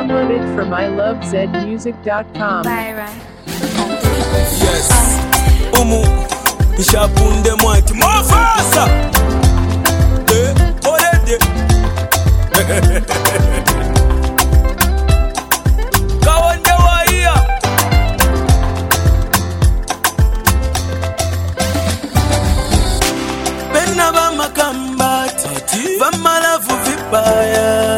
Download it from ilovezmusic.com. Yes. Umu Ishapunde mwati Mofasa Orede Kawande wa iya Bena bama kambati Vama lavu vibaya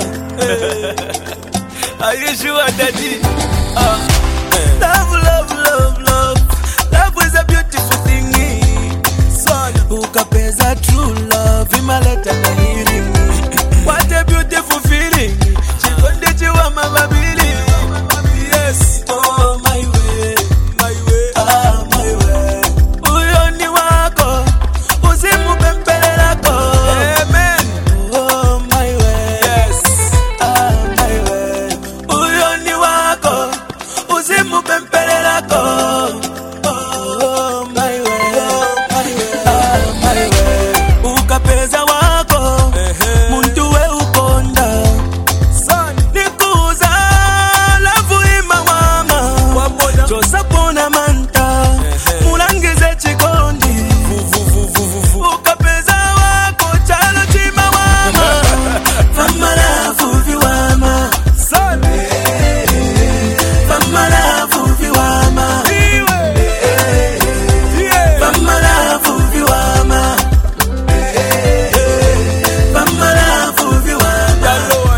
Are you sure daddy? Love, love, love, love. Love is a beautiful thing. Son, ukapeza true love, imaleta na healing. What a beautiful feeling. Chikonde chiwa mababili. Yes, oh my way, my way, ah my way. Uyoni wako, uzimu pempele lako. Amen. Oh my way, yes, ah my way. Uyoni wako, uzimu pempele lako. Oh my way, my way, ah my way. Ukapeza wako, muntu we ukonda. Son, nikuza lavu ima wama. Josa pona manta, mulangize chikondi. Ukapeza wako, chalo chima wama. Fama lavu viwama. Son, fama lavu viwama. Fama lavu viwama. Fama lavu viwama.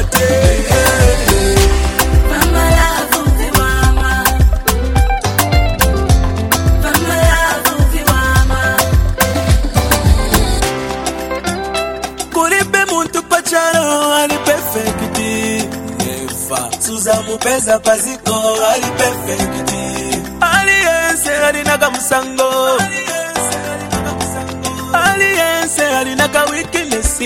Kuribe muntu pachalo ali perfecti. Never Suza mupeza paziko ali perfecti. Aliyense alinaga musango. Aliyense alinaga weakness.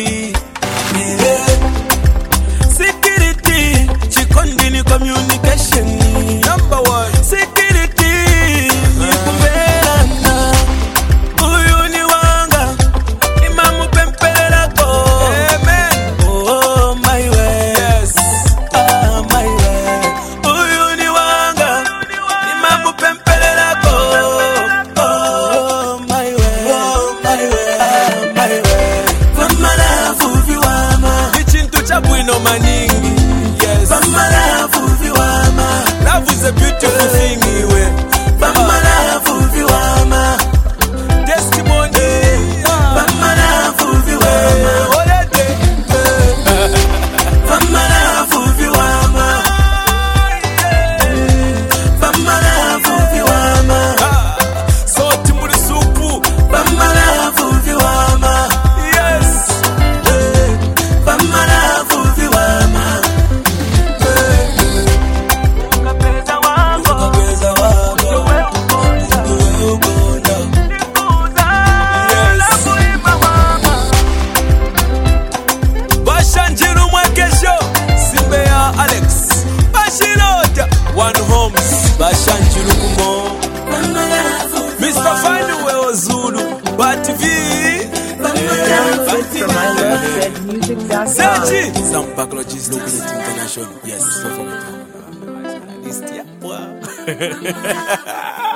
Security chikondi ni communication. Number one. Security ni kumbelana. Uyu ni wanga imamu pempele lako. Amen. Oh my way, yes, ah my way. Uyu ni wanga imamu pempele lako. Oh my way, ah my way. Vama lavu viwama. Vichintu cha bwino maningi. Yes. Vama lavu viwama. Love is a beautiful thing iwe. Vama lavu viwama. Testimony. Vama lavu viwama. Orede. Vama lavu viwama. Vama lavu viwama. Soti muri supu. Vama lavu viwama. Yes. Vama lavu viwama. Ukapeza wako. Ukapeza wako. Uwe ukonda. Yes. Bashanjiru mwekesho. Simbe ya Alex. Bashirota. One Homes. Bashanjiru kumo. Mr. Fine Zulu. Batv. Download it from ilovezmusic.com. Search. Some packages looking at international. Yes, so from it.